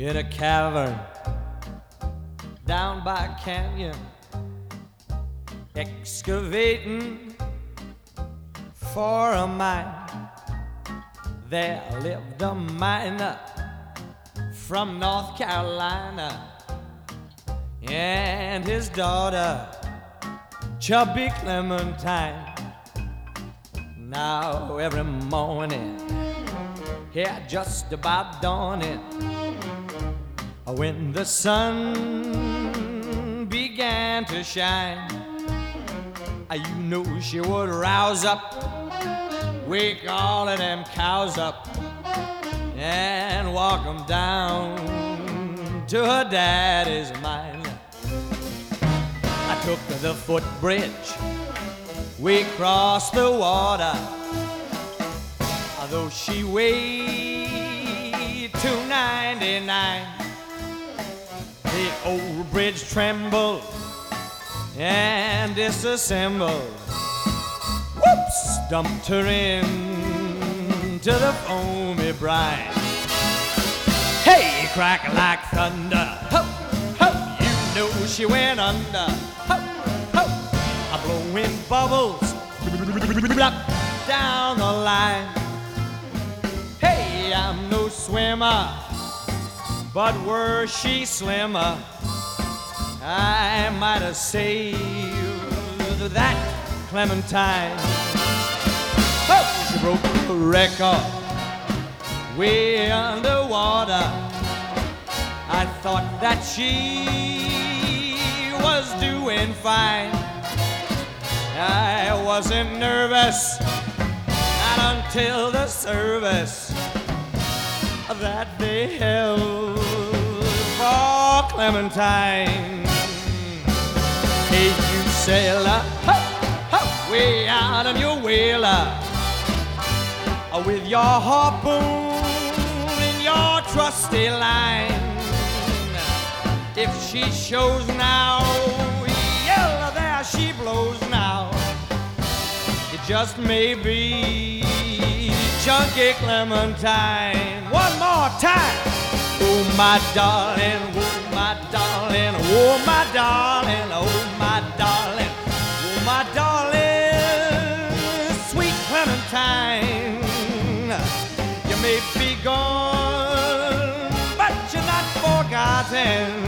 in a cavern down by a canyon, excavating for a mine. There lived a miner from North Carolina and his daughter, Chubby Clementine. Now every morning, yeah, just about dawning, when the sun began to shine, you knew she would rouse up, wake all of them cows up, and walk them down to her daddy's mine. I took the footbridge, we crossed the water, though she weighed 299. The old bridge trembled and disassembled. Whoops! Dumped her into the foamy brine. Hey, crack like thunder. Ho, ho, you know she went under. Ho, ho, a blowing bubbles down the line. Hey, I'm no swimmer, but were she slimmer, I might have saved that Clementine. Oh, she broke the record way underwater. I thought that she was doing fine. I wasn't nervous, not until the service that they held for Clementine. Hey, you sailor, ho, ho, way out on your whaler, with your harpoon and your trusty line. If she shows now, yeah, there she blows now. It just may be Chunky Clementine. One more time. Oh, my darling, oh, my darling, oh, my darling, oh, my darling, oh, my darling, sweet Clementine. You may be gone, but you're not forgotten.